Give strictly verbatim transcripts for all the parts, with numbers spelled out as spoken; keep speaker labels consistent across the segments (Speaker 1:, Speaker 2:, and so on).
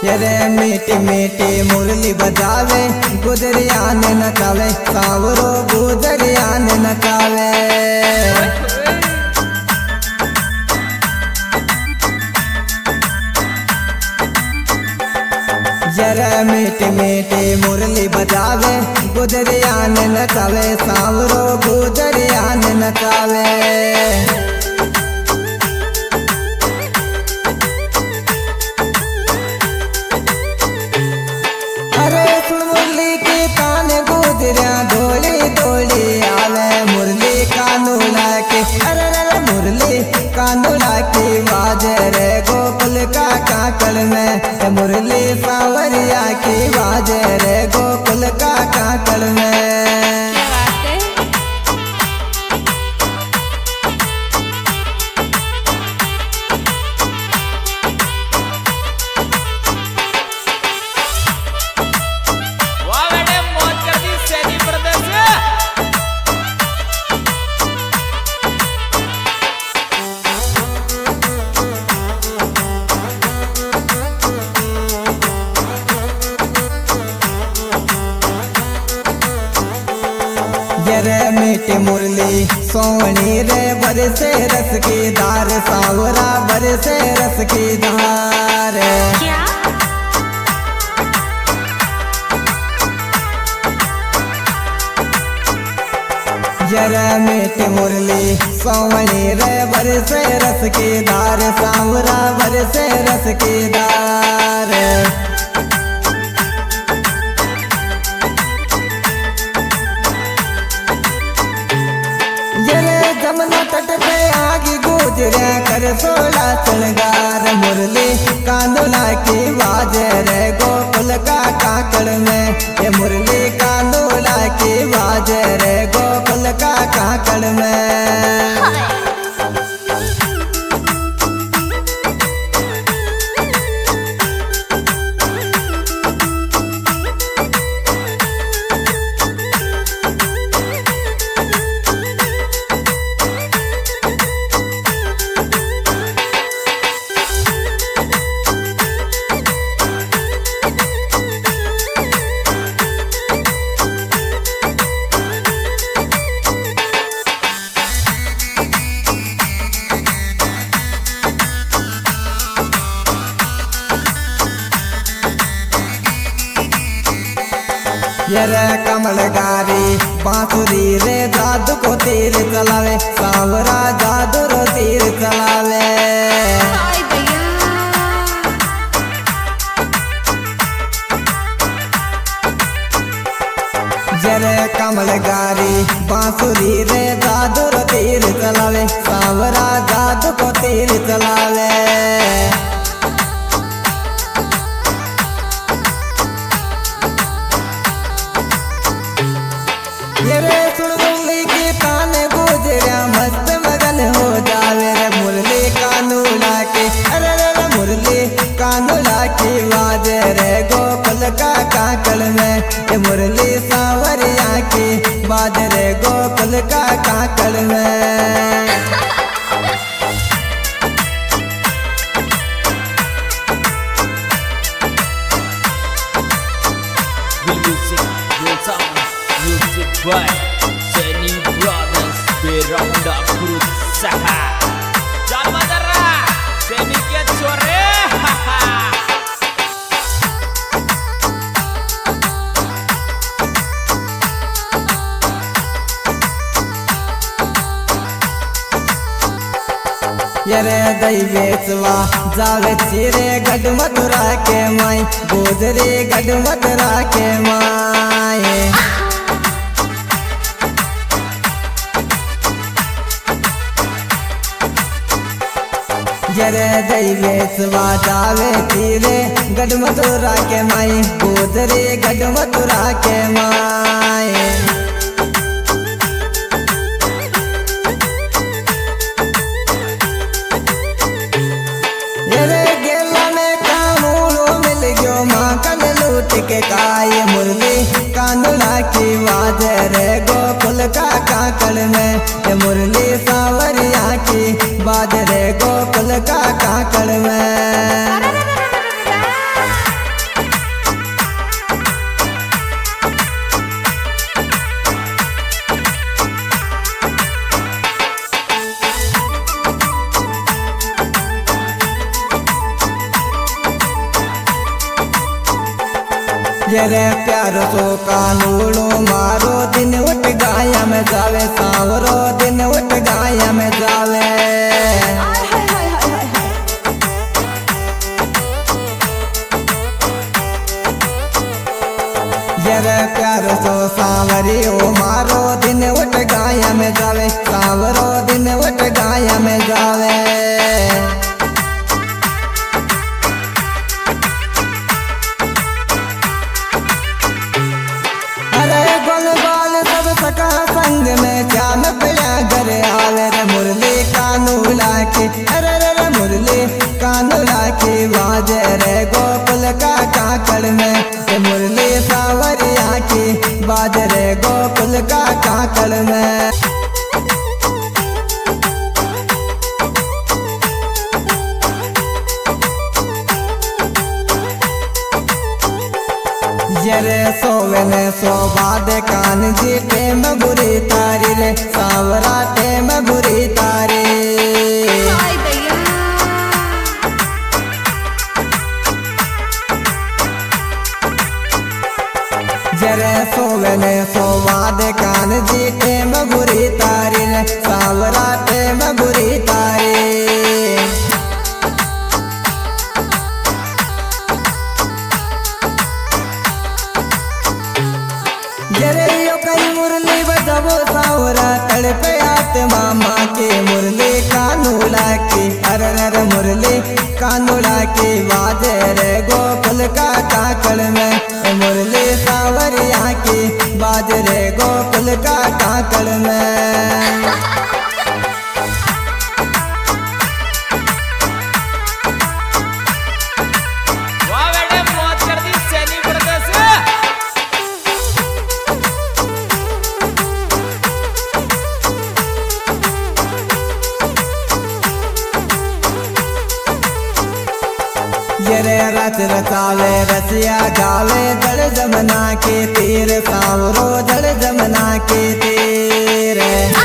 Speaker 1: रे मीठी मीठी मुरली बजावे, गुजरिया ने नचावे, सावरो गुजरिया ने नचावे। जरा मीठी मीठी मुरली बजावे, गुजरिया ने नचावे, सावरो गुजरिया ने नचावे। अरे सुन मुरली की तान गुजरिया डोली डोली आवे, मुरली कानू लाके, अरे अरे मुरली कानू लाके बाजे रे गोकुल का काकड़ में, मुरली सावरिया की बाजे रे गोकुल का काकड़ में। रे मीठी मुरली सोनी रे बरसे रस की धार, सावरा बरसे रस की धार। जरा मीठी मुरली सोनी रे बरसे रस की धार, सावरा बरसे रस की धार। जमुना तट पे आगे गुजरिया कर सोला श्रृंगार, मुरली कांदोला की बाजे रे गोकुल का काकड़ में, ये मुरली कांदोला की बाजे रे गोकुल का काकड़ में। ये रे कमलगारी बांसुरी रे जादू को तीर चलावे, सावरा जादू रो तीर चलावे। जरे कमलगारी बांसुरी रे जादू रो तीर चलावे, सावरा जादू को तीर चलावे। रे सुन मुरली की तान गुजरिया मस्त मगन हो जावे, रे मुरली कानू लाके, अरे रे मुरली कानू लाके बाजे रे गोकुल का काकड़ में, ये मुरली सावरिया की बाजे रे गोकुल का काकड़ में।
Speaker 2: By Seni Brothers Beranda berusaha Jangan madara Seni kiat sore
Speaker 1: यरे दैवेचवा जावे चिरे गढ़ मथुरा के माई, गोजरे गढ़ मथुरा के माई। जरे दैवेचवा जावे चिरे गढ़ मथुरा के माई, गोजरे गढ़ मथुरा के माई। के काय मुरली कांदोला की बाजे रे गोकुल का काकड़ में, ये मुरली सावरिया की बाजे रे गोकुल का काकड़ में। जरे प्यारो सो कानूड़ो मारो दिन उठ गाया में जावे सांवरो दिन उठ गाया में जावे जरे प्यारो सो सांवरी ओ मारो दिन उठ गाया में जावे सांवरो दिन उठ गाया में जावे सका संग में जान पिया घर आवे रे मुरली कानू लाके अरे रे मुरली कानू लाके बाजे रे गोकुल का काकड़ में मुरली सावरिया की बाजे रे गोकुल का काकड़ में जरे सोवन सो बाद कान जी टेम बुरी तारी रे सावरा टेम बुरी तारी जरे सोवन सो बाद कान जी टेम बुरी तारी रे सावरा टेम बुरी तारी जरे यो कई मुरली बजावो सावरा तड़पे आते मामा के मुरली कानूला के अरे रे मुरली कानूला के बाजे रे गोकुल का काकड़ में मुरली सावरिया के बाजे रे गोकुल का काकड़ में जरे रच रचावे रसिया गावे जड़ जमना के तीर सांवरो जड़ जमना के तीर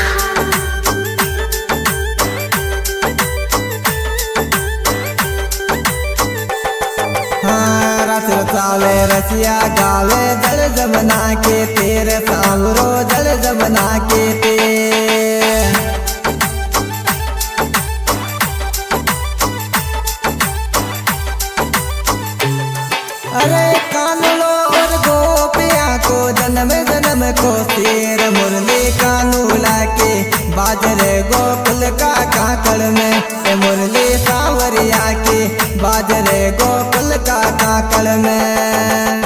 Speaker 1: हाँ रच रचावे रसिया गावे जड़ जमना के तीर सांवरो जड़ जमना के तीर अरे कानूलो और गोपिया को जन्म जन्म को शेर मुरली कानूला के बाजरे गोकुल का काकड़ में मुरली सावरिया के बाजरे गोकुल का काकड़ में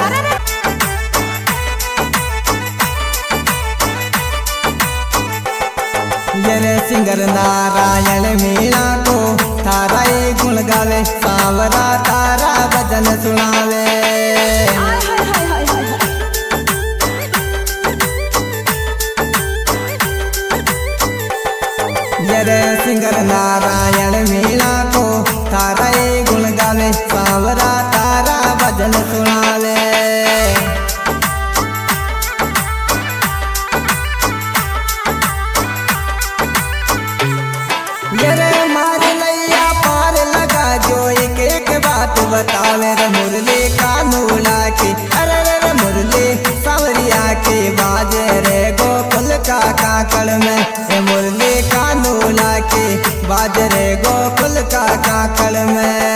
Speaker 1: जरे सिंगर नारायण मीणा को तारा गुण गावे सांवरा तारा भजन सुनावे जरे सिंगर नारायण मीणा को तारा गुण गावे सांवरा तारा भजन सुनावे जरे मार नैया पार लगा जो एक एक बात बतावे रे मुरली कानूला के अरे रे मुरली सावरिया के बाजे रे गोकुल का काकड़ में मुरली कानूला के बाजे रे गोकुल का काकड़ में